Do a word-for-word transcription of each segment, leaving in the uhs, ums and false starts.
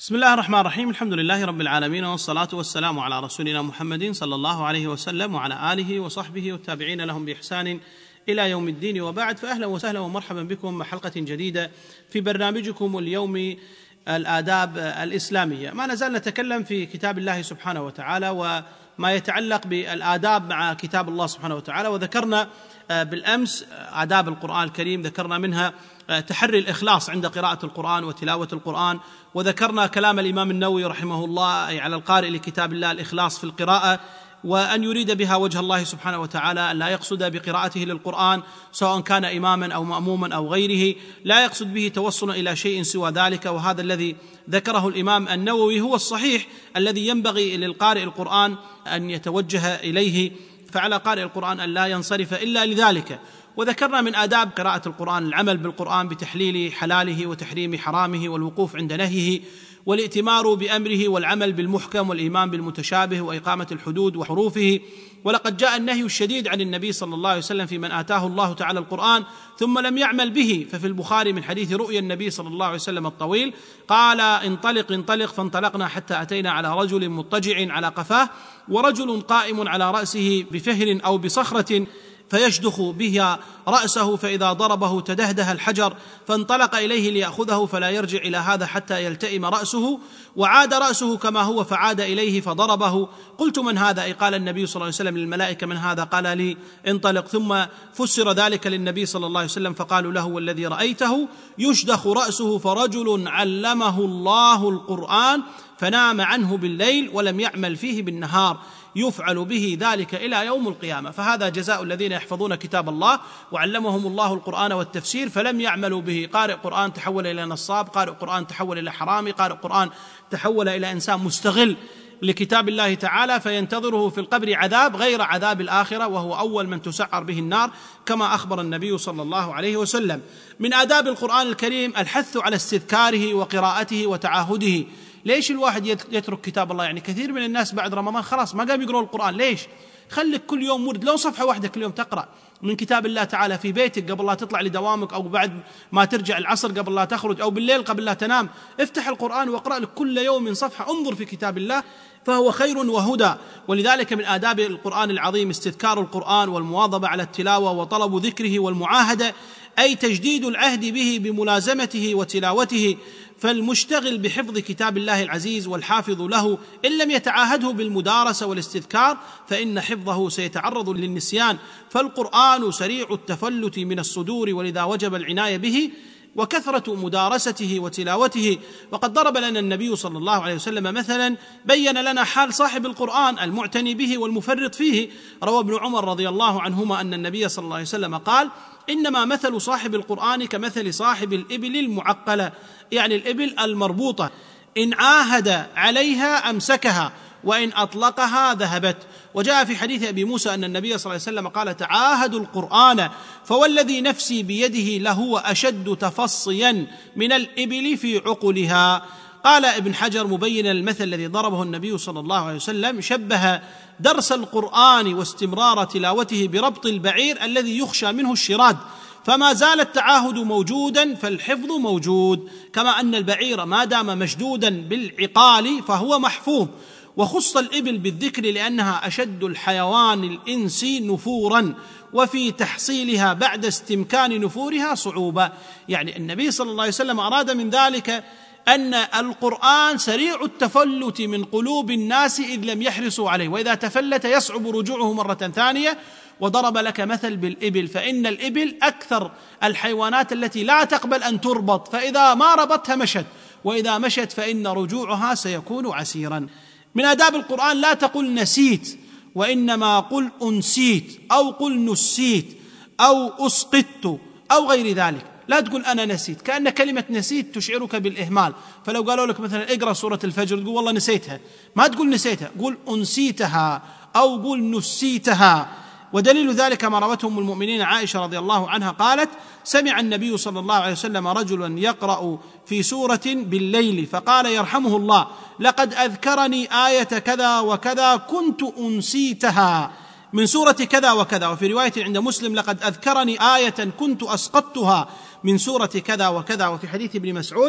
بسم الله الرحمن الرحيم. الحمد لله رب العالمين، والصلاة والسلام على رسولنا محمد صلى الله عليه وسلم وعلى آله وصحبه والتابعين لهم بإحسان إلى يوم الدين، وبعد. فأهلا وسهلا ومرحبا بكم مع حلقة جديدة في برنامجكم اليومي الآداب الإسلامية. ما نزال نتكلم في كتاب الله سبحانه وتعالى وما يتعلق بالآداب مع كتاب الله سبحانه وتعالى، وذكرنا بالأمس آداب القرآن الكريم، ذكرنا منها تحري الإخلاص عند قراءة القرآن وتلاوة القرآن، وذكرنا كلام الإمام النووي رحمه الله أي على القارئ لكتاب الله الإخلاص في القراءة، وأن يريد بها وجه الله سبحانه وتعالى، أن لا يقصد بقراءته للقرآن سواء كان إماما أو مأموما أو غيره، لا يقصد به توصلا إلى شيء سوى ذلك. وهذا الذي ذكره الإمام النووي هو الصحيح الذي ينبغي للقارئ القرآن أن يتوجه إليه، فعلى قارئ القرآن أن لا ينصرف إلا لذلك. وذكرنا من آداب قراءة القرآن العمل بالقرآن بتحليل حلاله وتحريم حرامه والوقوف عند نهيه والائتمار بأمره والعمل بالمحكم والإيمان بالمتشابه وإقامة الحدود وحروفه. ولقد جاء النهي الشديد عن النبي صلى الله عليه وسلم في من آتاه الله تعالى القرآن ثم لم يعمل به، ففي البخاري من حديث رؤيا النبي صلى الله عليه وسلم الطويل قال: انطلق انطلق، فانطلقنا حتى أتينا على رجل مضطجع على قفاه ورجل قائم على رأسه بفهر أو بصخرة فيشدخ بها رأسه، فإذا ضربه تدهده الحجر، فانطلق إليه ليأخذه فلا يرجع إلى هذا حتى يلتئم رأسه، وعاد رأسه كما هو فعاد إليه فضربه. قلت: من هذا؟ أي قال النبي صلى الله عليه وسلم للملائكة: من هذا؟ قال لي: انطلق. ثم فسر ذلك للنبي صلى الله عليه وسلم فقالوا له: والذي رأيته يشدخ رأسه فرجل علمه الله القرآن فنام عنه بالليل ولم يعمل فيه بالنهار، يفعل به ذلك إلى يوم القيامة. فهذا جزاء الذين يحفظون كتاب الله وعلمهم الله القرآن والتفسير فلم يعملوا به. قارئ قرآن تحول إلى نصاب، قارئ قرآن تحول إلى حرامي، قارئ قرآن تحول إلى إنسان مستغل لكتاب الله تعالى، فينتظره في القبر عذاب غير عذاب الآخرة، وهو أول من تسعر به النار كما أخبر النبي صلى الله عليه وسلم. من آداب القرآن الكريم الحث على استذكاره وقراءته وتعاهده. ليش الواحد يترك كتاب الله؟ يعني كثير من الناس بعد رمضان خلاص ما قام يقرأوا القرآن. ليش؟ خليك كل يوم ورد، لو صفحة واحدة كل يوم تقرأ من كتاب الله تعالى في بيتك قبل لا تطلع لدوامك، أو بعد ما ترجع العصر قبل لا تخرج، أو بالليل قبل لا تنام. افتح القرآن واقرأ لك كل يوم صفحة، انظر في كتاب الله، فهو خير وهدى. ولذلك من آداب القرآن العظيم استذكار القرآن والمواظبة على التلاوة وطلب ذكره والمعاهدة، أي تجديد العهد به بملازمته وتلاوته. فالمشتغل بحفظ كتاب الله العزيز والحافظ له إن لم يتعاهده بالمدارسة والاستذكار فإن حفظه سيتعرض للنسيان، فالقرآن سريع التفلت من الصدور، ولذا وجب العناية به وكثرة مدارسته وتلاوته. وقد ضرب لنا النبي صلى الله عليه وسلم مثلا بين لنا حال صاحب القرآن المعتني به والمفرط فيه. روى ابن عمر رضي الله عنهما أن النبي صلى الله عليه وسلم قال: إنما مثل صاحب القرآن كمثل صاحب الإبل المعقلة، يعني الإبل المربوطة، إن عاهد عليها أمسكها وإن أطلقها ذهبت. وجاء في حديث أبي موسى أن النبي صلى الله عليه وسلم قال: تعاهدوا القرآن فوالذي نفسي بيده لهو أشد تفصيا من الإبل في عقلها. قال ابن حجر مبينا المثل الذي ضربه النبي صلى الله عليه وسلم، شبه درس القرآن واستمرار تلاوته بربط البعير الذي يخشى منه الشراد، فما زال التعاهد موجودا فالحفظ موجود، كما أن البعير ما دام مشدودا بالعقال فهو محفوظ. وخص الإبل بالذكر لأنها أشد الحيوان الإنسي نفورا، وفي تحصيلها بعد استمكان نفورها صعوبة. يعني النبي صلى الله عليه وسلم أراد من ذلك أن القرآن سريع التفلت من قلوب الناس إذ لم يحرصوا عليه، وإذا تفلت يصعب رجوعه مرة ثانية. وضرب لك مثل بالإبل، فإن الإبل أكثر الحيوانات التي لا تقبل أن تربط، فإذا ما ربطها مشت، وإذا مشت فإن رجوعها سيكون عسيرا. من آداب القرآن لا تقل نسيت، وإنما قل أنسيت أو قل نسيت أو أسقطت أو غير ذلك. لا تقول أنا نسيت، كأن كلمة نسيت تشعرك بالإهمال. فلو قالوا لك مثلا اقرأ سورة الفجر تقول والله نسيتها، ما تقول نسيتها، قول أنسيتها أو قول نسيتها. ودليل ذلك ما روته أم المؤمنين عائشة رضي الله عنها قالت: سمع النبي صلى الله عليه وسلم رجلا يقرأ في سورة بالليل فقال يرحمه الله: لقد أذكرني آية كذا وكذا كنت أنسيتها من سورة كذا وكذا. وفي رواية عند مسلم: لقد أذكرني آية كنت أسقطتها من سورة كذا وكذا. وفي حديث ابن مسعود: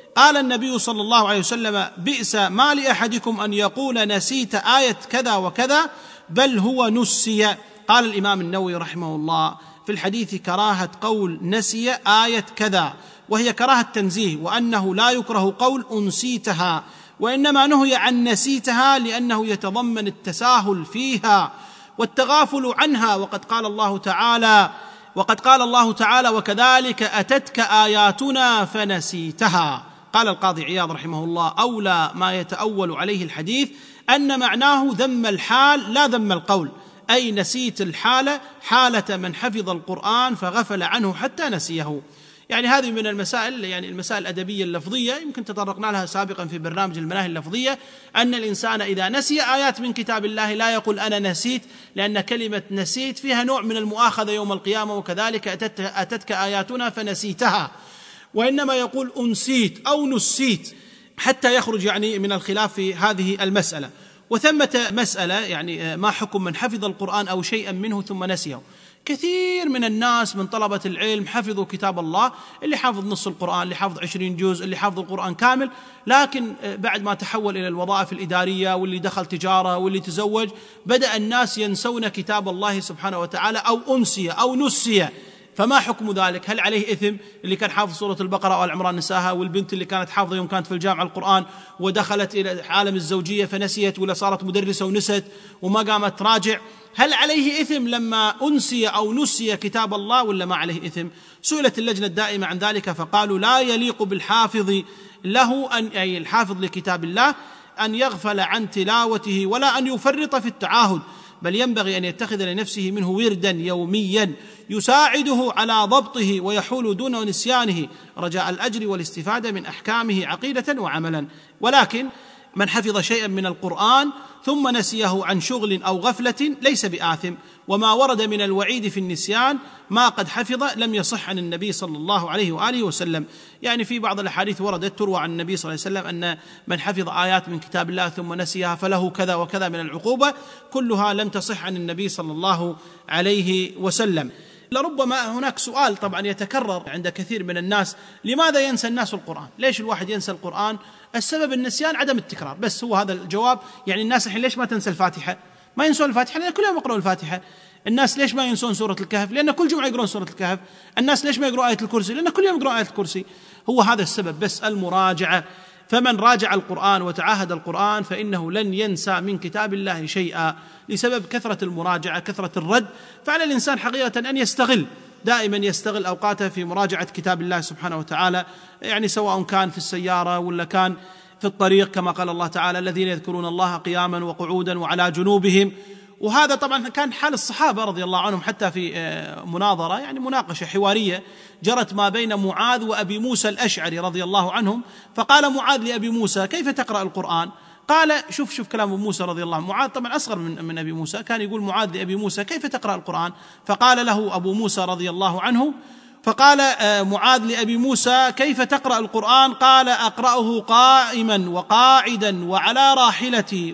قال النبي صلى الله عليه وسلم: بئس ما لأحدكم أن يقول نسيت آية كذا وكذا، بل هو نسي. قال الإمام النووي رحمه الله في الحديث: كراهة قول نسي آية كذا، وهي كراهة تنزيه، وأنه لا يكره قول أنسيتها، وإنما نهي عن نسيتها لأنه يتضمن التساهل فيها والتغافل عنها. وقد قال الله تعالى وقد قال الله تعالى: وكذلك أتتك آياتنا فنسيتها. قال القاضي عياض رحمه الله: أولى ما يتأول عليه الحديث أن معناه ذم الحال لا ذم القول، أي نسيت الحالة، حالة من حفظ القرآن فغفل عنه حتى نسيه. يعني هذه من المسائل، يعني المسائل الأدبية اللفظية، يمكن تطرقنا لها سابقا في برنامج المناهي اللفظية، أن الإنسان إذا نسي آيات من كتاب الله لا يقول أنا نسيت، لأن كلمة نسيت فيها نوع من المؤاخذة يوم القيامة: وكذلك أتتك آياتنا فنسيتها، وإنما يقول أنسيت أو نسيت حتى يخرج يعني من الخلاف في هذه المسألة. وثمة مسألة يعني ما حكم من حفظ القرآن أو شيئا منه ثم نسيه. كثير من الناس من طلبة العلم حفظوا كتاب الله، اللي حافظ نص القرآن، اللي حافظ عشرين جزء، اللي حافظ القرآن كامل، لكن بعد ما تحول إلى الوظائف الإدارية واللي دخل تجارة واللي تزوج، بدأ الناس ينسون كتاب الله سبحانه وتعالى، أو أنسي أو نسي. فما حكم ذلك؟ هل عليه إثم اللي كان حافظ سورة البقرة وآل عمران نساها، والبنت اللي كانت حافظة يوم كانت في الجامعة القرآن ودخلت إلى عالم الزوجية فنسيت، ولا صارت مدرسة ونست وما قامت تراجع؟ هل عليه إثم لما أنسي أو نسي كتاب الله ولا ما عليه إثم؟ سئلت اللجنة الدائمة عن ذلك فقالوا: لا يليق بالحافظ له أن أي الحافظ لكتاب الله أن يغفل عن تلاوته ولا أن يفرط في التعاهد، بل ينبغي أن يتخذ لنفسه منه وردا يوميا يساعده على ضبطه ويحول دون نسيانه رجاء الأجر والاستفادة من أحكامه عقيدة وعملا. ولكن من حفظ شيئا من القرآن ثم نسيه عن شغل أو غفلة ليس بآثم، وما ورد من الوعيد في النسيان ما قد حفظ لم يصح عن النبي صلى الله عليه وآله وسلم. يعني في بعض الأحاديث وردت تروى عن النبي صلى الله عليه وسلم أن من حفظ آيات من كتاب الله ثم نسيها فله كذا وكذا من العقوبة، كلها لم تصح عن النبي صلى الله عليه وسلم. لربما هناك سؤال طبعا يتكرر عند كثير من الناس: لماذا ينسى الناس القرآن؟ ليش الواحد ينسى القرآن؟ السبب النسيان عدم التكرار، بس هو هذا الجواب. يعني الناس الحين ليش ما تنسى الفاتحة؟ ما ينسون الفاتحة لأن كل يوم يقرأون الفاتحة. الناس ليش ما ينسون سورة الكهف؟ لأن كل جمعة يقرأون سورة الكهف. الناس ليش ما يقرأون آية الكرسي؟ لأن كل يوم يقرأون آية الكرسي. هو هذا السبب، بس المراجعة. فمن راجع القرآن وتعاهد القرآن فإنه لن ينسى من كتاب الله شيئا، لسبب كثرة المراجعة، كثرة الرد. فعلى الإنسان حقيقة أن يستغل دائما يستغل أوقاته في مراجعة كتاب الله سبحانه وتعالى، يعني سواء كان في السيارة ولا كان في الطريق، كما قال الله تعالى: الذين يذكرون الله قياما وقعودا وعلى جنوبهم. وهذا طبعا كان حال الصحابة رضي الله عنهم، حتى في مناظرة يعني مناقشة حوارية جرت ما بين معاذ وأبي موسى الأشعري رضي الله عنهم، فقال معاذ لأبي موسى: كيف تقرأ القرآن؟ قال شوف شوف كلام أبو موسى رضي الله عنه، معاذ طبعا أصغر من, من أبي موسى، كان يقول معاذ لأبي موسى: كيف تقرأ القرآن؟ فقال له أبو موسى رضي الله عنه فقال معاذ لأبي موسى: كيف تقرأ القرآن؟ قال: أقرأه قائما وقاعدا وعلى راحلتي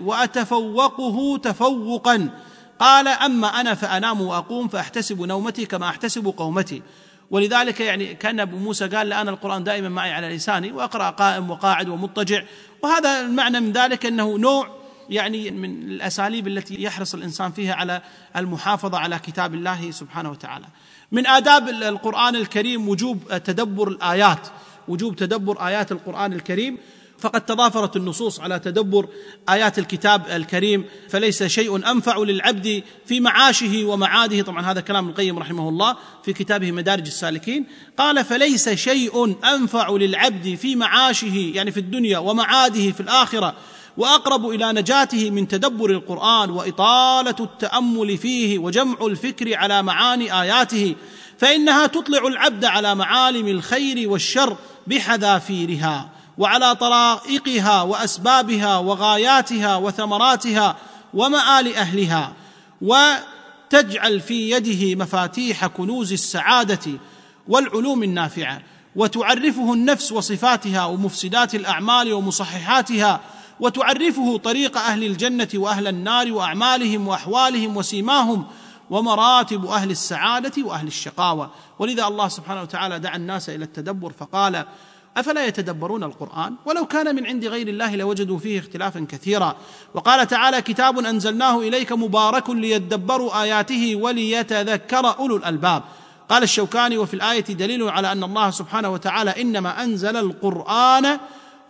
وأتفوقه تفوقا. قال: أما أنا فأنام وأقوم فأحتسب نومتي كما أحتسب قومتي. ولذلك يعني كان أبو موسى قال: لأن القرآن دائما معي على لساني وأقرأ قائم وقاعد ومضطجع. وهذا المعنى من ذلك أنه نوع يعني من الأساليب التي يحرص الإنسان فيها على المحافظة على كتاب الله سبحانه وتعالى. من آداب القرآن الكريم وجوب تدبر الآيات، وجوب تدبر آيات القرآن الكريم، فقد تضافرت النصوص على تدبر آيات الكتاب الكريم، فليس شيء أنفع للعبد في معاشه ومعاده. طبعا هذا كلام القيم رحمه الله في كتابه مدارج السالكين، قال: فليس شيء أنفع للعبد في معاشه يعني في الدنيا ومعاده في الآخرة وأقرب إلى نجاته من تدبر القرآن وإطالة التأمل فيه وجمع الفكر على معاني آياته، فإنها تطلع العبد على معالم الخير والشر بحذافيرها وعلى طرائقها وأسبابها وغاياتها وثمراتها ومآل أهلها، وتجعل في يده مفاتيح كنوز السعادة والعلوم النافعة، وتعرفه النفس وصفاتها ومفسدات الأعمال ومصححاتها، وتعرفه طريق أهل الجنة وأهل النار وأعمالهم وأحوالهم وسيماهم ومراتب أهل السعادة وأهل الشقاوة. ولذا الله سبحانه وتعالى دعا الناس إلى التدبر فقال: أفلا يتدبرون القرآن ولو كان من عند غير الله لوجدوا فيه اختلافا كثيرا. وقال تعالى: كتاب أنزلناه إليك مبارك ليدبروا آياته وليتذكر أولو الألباب. قال الشوكاني: وفي الآية دليل على أن الله سبحانه وتعالى إنما أنزل القرآن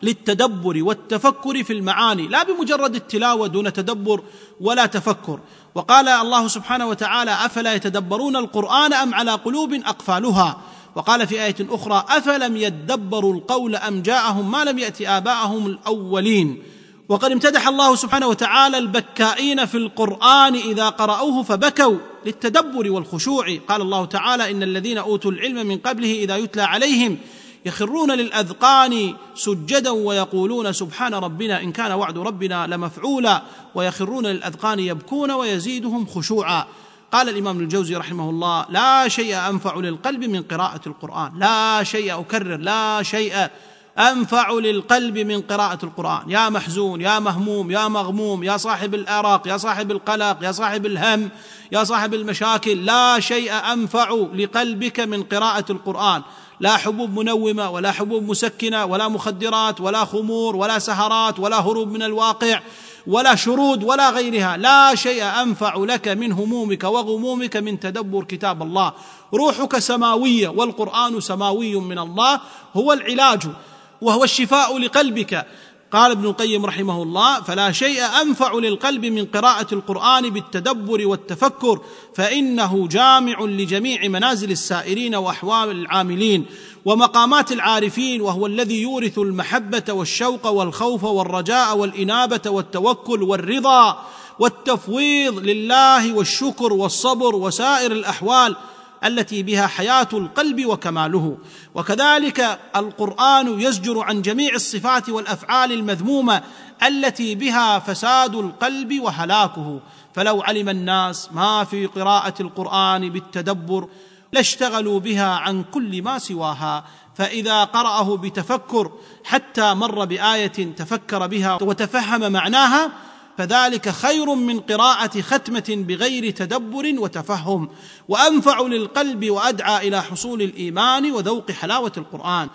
للتدبر والتفكر في المعاني، لا بمجرد التلاوة دون تدبر ولا تفكر. وقال الله سبحانه وتعالى: أفلا يتدبرون القرآن أم على قلوب أقفالها. وقال في آية أخرى: أفلم يدبروا القول أم جاءهم ما لم يأت آباءهم الأولين. وقد امتدح الله سبحانه وتعالى البكائين في القرآن إذا قرأوه فبكوا للتدبر والخشوع. قال الله تعالى: إن الذين أوتوا العلم من قبله إذا يتلى عليهم يخرون للأذقان سجدا ويقولون سبحان ربنا إن كان وعد ربنا لمفعولا، ويخرون للأذقان يبكون ويزيدهم خشوعا. قال الإمام الجوزي رحمه الله: لا شيء أنفع للقلب من قراءة القرآن، لا شيء، أكرر، لا شيء أنفع للقلب من قراءة القرآن. يا محزون، يا مهموم، يا مغموم، يا صاحب الآراق، يا صاحب القلق، يا صاحب الهم، يا صاحب المشاكل، لا شيء أنفع لقلبك من قراءة القرآن. لا حبوب منومة ولا حبوب مسكنة ولا مخدرات ولا خمور ولا سهرات ولا هروب من الواقع ولا شرود ولا غيرها، لا شيء أنفع لك من همومك وغمومك من تدبر كتاب الله. روحك سماوية والقرآن سماوي من الله، هو العلاج وهو الشفاء لقلبك. قال ابن القيم رحمه الله: فلا شيء أنفع للقلب من قراءة القرآن بالتدبر والتفكر، فإنه جامع لجميع منازل السائرين وأحوال العاملين ومقامات العارفين، وهو الذي يورث المحبة والشوق والخوف والرجاء والإنابة والتوكل والرضا والتفويض لله والشكر والصبر وسائر الأحوال التي بها حياة القلب وكماله. وكذلك القرآن يزجر عن جميع الصفات والأفعال المذمومة التي بها فساد القلب وهلاكه. فلو علم الناس ما في قراءة القرآن بالتدبر لاشتغلوا بها عن كل ما سواها، فإذا قرأه بتفكر حتى مر بآية تفكر بها وتفهم معناها فذلك خير من قراءة ختمة بغير تدبر وتفهم، وأنفع للقلب وأدعى إلى حصول الإيمان وذوق حلاوة القرآن.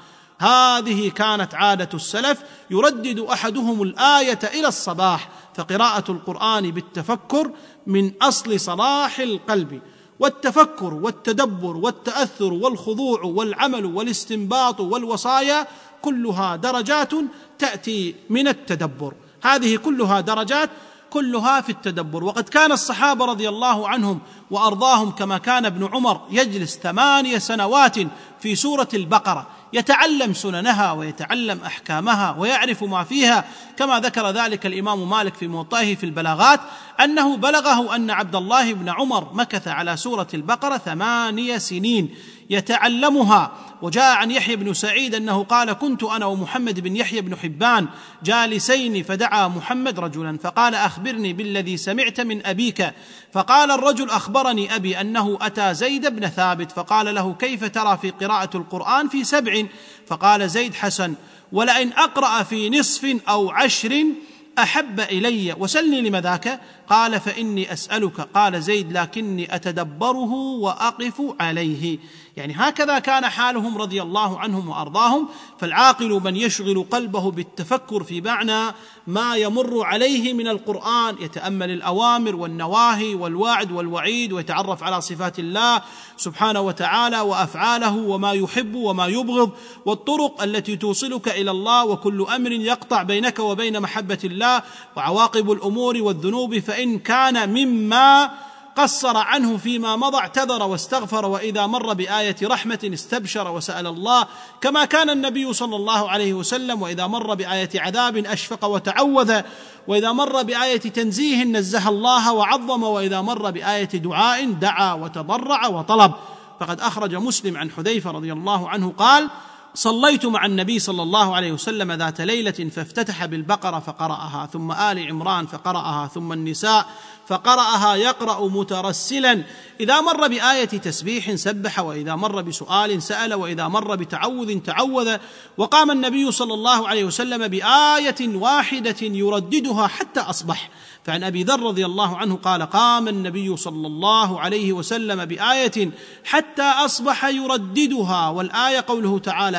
هذه كانت عادة السلف، يردد أحدهم الآية إلى الصباح. فقراءة القرآن بالتفكر من أصل صلاح القلب، والتفكر والتدبر والتأثر والخضوع والعمل والاستنباط والوصايا كلها درجات تأتي من التدبر. هذه كلها درجات، كلها في التدبر. وقد كان الصحابة رضي الله عنهم وأرضاهم كما كان ابن عمر يجلس ثمانية سنوات في سورة البقرة يتعلم سننها ويتعلم أحكامها ويعرف ما فيها، كما ذكر ذلك الإمام مالك في موطئه في البلاغات أنه بلغه أن عبد الله بن عمر مكث على سورة البقرة ثمانية سنين يتعلمها. وجاء عن يحيى بن سعيد أنه قال: كنت أنا ومحمد بن يحيى بن حبان جالسين فدعا محمد رجلا فقال: أخبرني بالذي سمعت من أبيك. فقال الرجل: أخبرني أبي أنه أتى زيد بن ثابت فقال له: كيف ترى في قراءة القرآن في سبع؟ فقال زيد: حسن، ولئن أقرأ في نصف أو عشر أحب إلي، وسلني لم ذاك؟ قال: فإني أسألك. قال زيد: لكني أتدبره وأقف عليه. يعني هكذا كان حالهم رضي الله عنهم وأرضاهم. فالعاقل من يشغل قلبه بالتفكر في معنى ما يمر عليه من القرآن، يتأمل الأوامر والنواهي والوعد والوعيد، ويتعرف على صفات الله سبحانه وتعالى وأفعاله وما يحب وما يبغض والطرق التي توصلك إلى الله، وكل أمر يقطع بينك وبين محبة الله، وعواقب الأمور والذنوب. فإن كان مما قصر عنه فيما مضى اعتذر واستغفر، وإذا مر بآية رحمة استبشر وسأل الله، كما كان النبي صلى الله عليه وسلم، وإذا مر بآية عذاب أشفق وتعوذ، وإذا مر بآية تنزيه نزه الله وعظم، وإذا مر بآية دعاء دعا وتضرع وطلب. فقد أخرج مسلم عن حذيفة رضي الله عنه قال: صليت مع النبي صلى الله عليه وسلم ذات ليلة فافتتح بالبقرة فقرأها، ثم آل عمران فقرأها، ثم النساء فقرأها يقرأ مترسلا، إذا مر بآية تسبيح سبح، وإذا مر بسؤال سأل، وإذا مر بتعوذ تعوذ. وقام النبي صلى الله عليه وسلم بآية واحدة يرددها حتى أصبح. فعن أبي ذر رضي الله عنه قال: قام النبي صلى الله عليه وسلم بآية حتى أصبح يرددها. والآية قوله تعالى: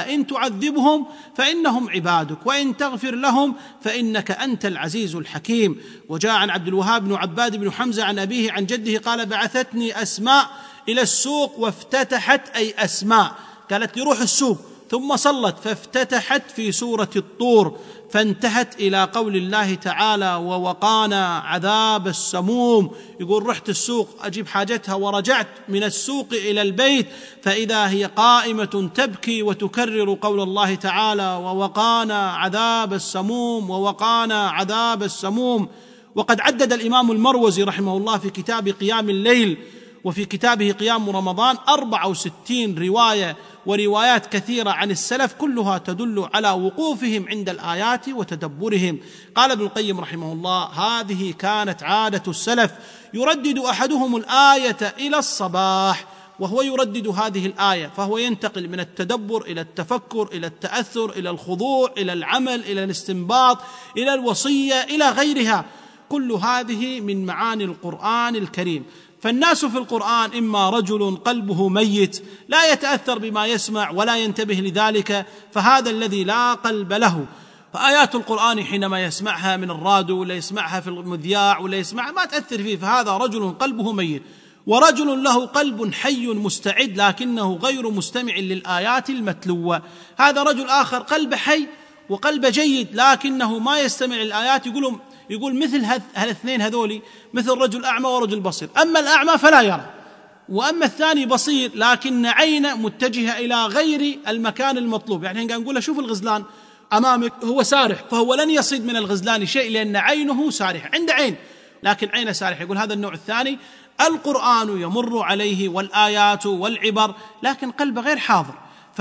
إن تعذبهم فإنهم عبادك وإن تغفر لهم فإنك أنت العزيز الحكيم. وجاء عن عبد الوهاب بن عباد بن حمزة عن أبيه عن جده قال: بعثتني أسماء إلى السوق وافتتحت، أي أسماء قالت لي روح السوق، ثم صلت فافتتحت في سورة الطور فانتهت إلى قول الله تعالى: ووقانا عذاب السموم. يقول رحت السوق أجيب حاجتها ورجعت من السوق إلى البيت فإذا هي قائمة تبكي وتكرر قول الله تعالى: ووقانا عذاب السموم ووقانا عذاب السموم. وقد عدد الإمام المروزي رحمه الله في كتاب قيام الليل وفي كتابه قيام رمضان أربعة وستين رواية وروايات كثيرة عن السلف كلها تدل على وقوفهم عند الآيات وتدبرهم. قال ابن القيم رحمه الله: هذه كانت عادة السلف، يردد أحدهم الآية إلى الصباح وهو يردد هذه الآية، فهو ينتقل من التدبر إلى التفكر إلى التأثر إلى الخضوع إلى العمل إلى الاستنباط إلى الوصية إلى غيرها. كل هذه من معاني القرآن الكريم. فالناس في القرآن إما رجل قلبه ميت لا يتأثر بما يسمع ولا ينتبه لذلك، فهذا الذي لا قلب له، فآيات القرآن حينما يسمعها من الراديو ولا يسمعها في المذياع ولا يسمعها ما تأثر فيه، فهذا رجل قلبه ميت. ورجل له قلب حي مستعد لكنه غير مستمع للآيات المتلوة، هذا رجل آخر قلب حي وقلب جيد لكنه ما يستمع للآيات. يقولون يقول مثل هالاثنين هذولي مثل رجل أعمى ورجل بصير، أما الأعمى فلا يرى، وأما الثاني بصير لكن عينه متجهة إلى غير المكان المطلوب. يعني نقول له شوف الغزلان أمامك هو سارح، فهو لن يصيد من الغزلان شيء لأن عينه سارحة، عند عين لكن عينه سارحة. يقول هذا النوع الثاني القرآن يمر عليه والآيات والعبر لكن قلبه غير حاضر.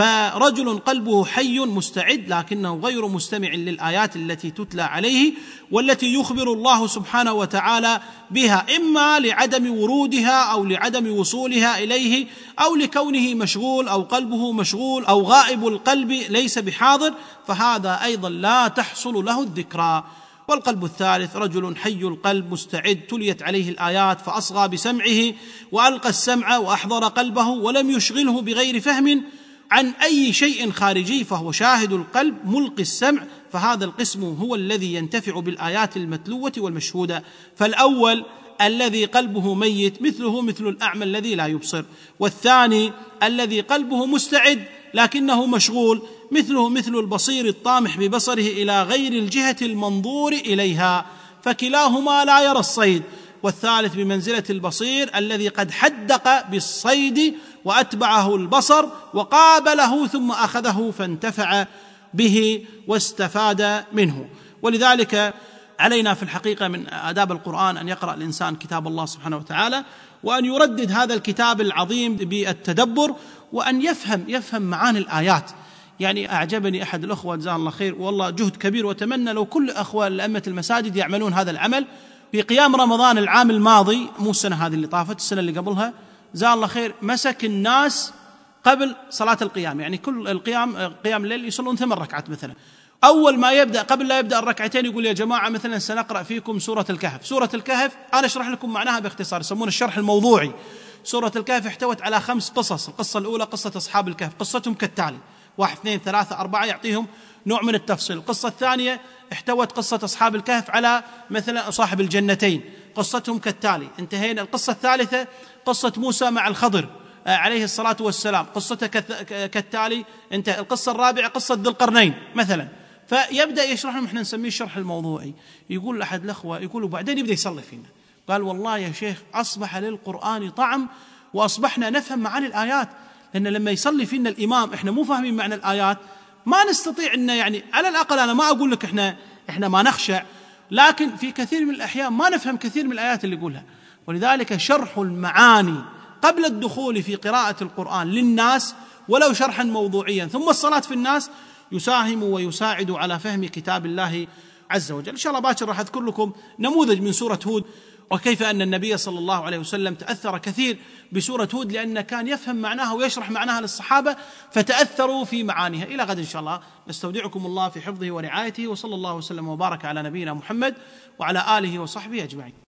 فرجل قلبه حي مستعد لكنه غير مستمع للآيات التي تتلى عليه والتي يخبر الله سبحانه وتعالى بها، إما لعدم ورودها أو لعدم وصولها إليه أو لكونه مشغول أو قلبه مشغول أو غائب القلب ليس بحاضر، فهذا أيضا لا تحصل له الذكرى. والقلب الثالث رجل حي القلب مستعد تليت عليه الآيات فأصغى بسمعه وألقى السمع وأحضر قلبه ولم يشغله بغير فهم عن أي شيء خارجي، فهو شاهد القلب ملقي السمع، فهذا القسم هو الذي ينتفع بالآيات المتلوة والمشهودة. فالأول الذي قلبه ميت مثله مثل الأعمى الذي لا يبصر، والثاني الذي قلبه مستعد لكنه مشغول مثله مثل البصير الطامح ببصره إلى غير الجهة المنظور إليها، فكلاهما لا يرى الصيد. والثالث بمنزلة البصير الذي قد حدق بالصيد وأتبعه البصر وقابله ثم أخذه فانتفع به واستفاد منه. ولذلك علينا في الحقيقة من آداب القرآن أن يقرأ الإنسان كتاب الله سبحانه وتعالى وأن يردد هذا الكتاب العظيم بالتدبر وأن يفهم يفهم معاني الآيات. يعني أعجبني أحد الأخوة جزاه الله خير والله جهد كبير، وأتمنى لو كل أخوة الأئمة المساجد يعملون هذا العمل. في قيام رمضان العام الماضي مو السنة هذه اللي طافت، السنة اللي قبلها جزاه الله خير، مسك الناس قبل صلاة القيام، يعني كل القيام قيام الليل يصلون ثمان ركعات مثلا، أول ما يبدأ قبل لا يبدأ الركعتين يقول يا جماعة مثلا سنقرأ فيكم سورة الكهف. سورة الكهف أنا أشرح لكم معناها باختصار، يسمونه الشرح الموضوعي. سورة الكهف احتوت على خمس قصص. القصة الأولى قصة أصحاب الكهف، قصتهم كالتالي: واحد اثنين ثلاثة أربعة، يعطيهم نوع من التفصيل. القصة الثانية احتوت قصة أصحاب الكهف على مثلا صاحب الجنتين، قصتهم كالتالي، انتهينا. القصة الثالثة قصة موسى مع الخضر عليه الصلاة والسلام، قصته كالتالي انتهى. القصة الرابعة قصة ذي القرنين مثلا. فيبدأ يشرح لهم، احنا نسميه الشرح الموضوعي. يقول أحد الأخوة يقول وبعدين يبدأ يصلي فينا، قال والله يا شيخ أصبح للقرآن طعم وأصبحنا نفهم معاني الآيات، لأن لما يصلي فينا الإمام احنا مو فاهمين معنى الآيات ما نستطيع أن يعني على الأقل أنا ما أقول لك احنا احنا ما نخشع، لكن في كثير من الأحيان ما نفهم كثير من الآيات اللي يقولها. ولذلك شرح المعاني قبل الدخول في قراءة القرآن للناس ولو شرحا موضوعيا ثم الصلاة في الناس يساهم ويساعد على فهم كتاب الله عز وجل. إن شاء الله باكر راح أذكر لكم نموذج من سورة هود وكيف أن النبي صلى الله عليه وسلم تأثر كثير بسورة هود لأنه كان يفهم معناها ويشرح معناها للصحابة فتأثروا في معانيها. إلى غد إن شاء الله، نستودعكم الله في حفظه ورعايته، وصلى الله وسلم وبارك على نبينا محمد وعلى آله وصحبه أجمعين.